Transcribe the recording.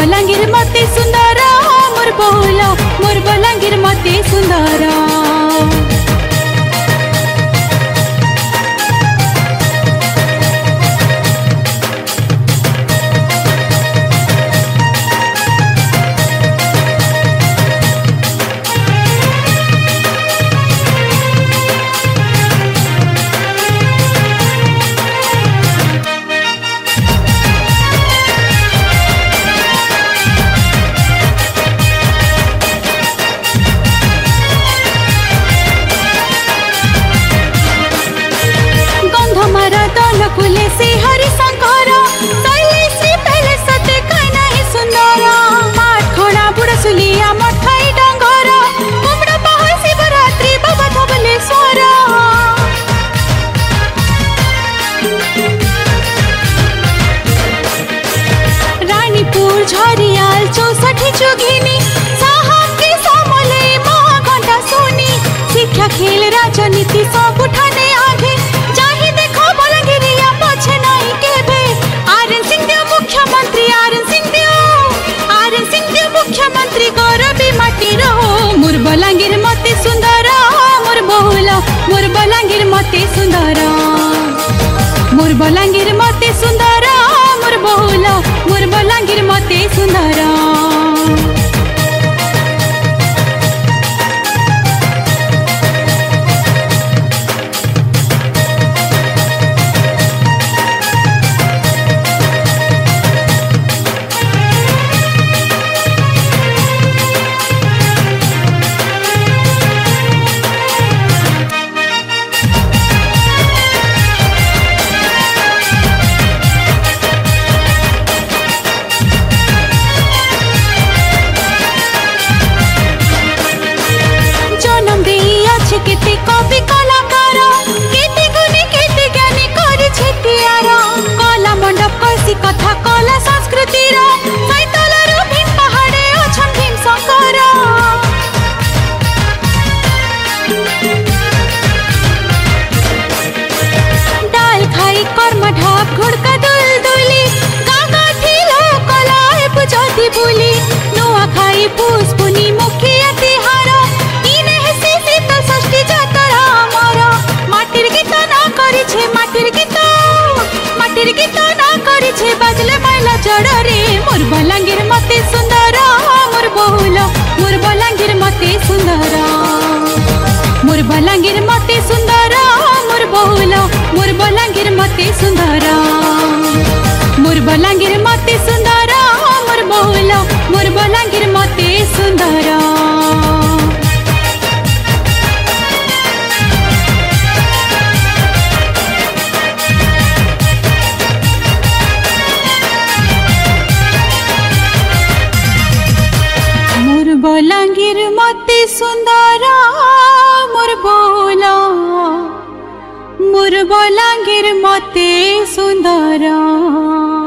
बलांगीर मते सुंदर मोर बहुला मोर बलांगीर मते सुंदर। फुले से हरि शंकर शैली श्री पहले सते कहीं नहीं सुंदर। माठ खोड़ा बुढ़ा सुलिया मठाई डंगर कुमड़ा पहाड़ शिवरात्रि बाबा धबलेश्वर। रानीपुर झरियाल 64 चुगिनी साहब समले माँ घंटा सोनी शिक्षा खेल राजनीति सब उठाने आगे जाहि देखो बलांगीरिया पछे नहीं केबे। आरएन सिंह देव मुख्यमंत्री मुख्यमंत्री गौरवी माटी रहो मोर बलांगीर मते सुंदर मोर बहुला मोर बलांगीर मते सुंदर। मोर बलांगीर मते सुंदर मोर बहुला मोर बलांगीर मते सुंदर। केते कवि कलाकार केते गुणी केते ज्ञानी करी छेतियार कला मंडप कसी कथा कला संस्कृति रो सैतलर भीम पहाड़े अछन भीम शंकर। डाल खाई कर्म ढाप घुड़का दुलदुली गागा थिलो कला बुझती बुली नुआ खाई पूस पुनी मुखिया तिहार माटिर गीत ना करी छे बाजले मैला चढ़रे मोर बलांगीर मते सुंदर मोर बहुला मोर बलांगीर मते सुंदर। मोर बलांगीर मते सुंदर मोर बहुला मोर बलांगीर मते सुंदर। मोर बलांगीर मते सुंदर मोर बहुला मोर बलांगीर मते सुंदर। बलांगीर मते सुंदर मोर बहुला मोर बलांगीर मते सुंदर।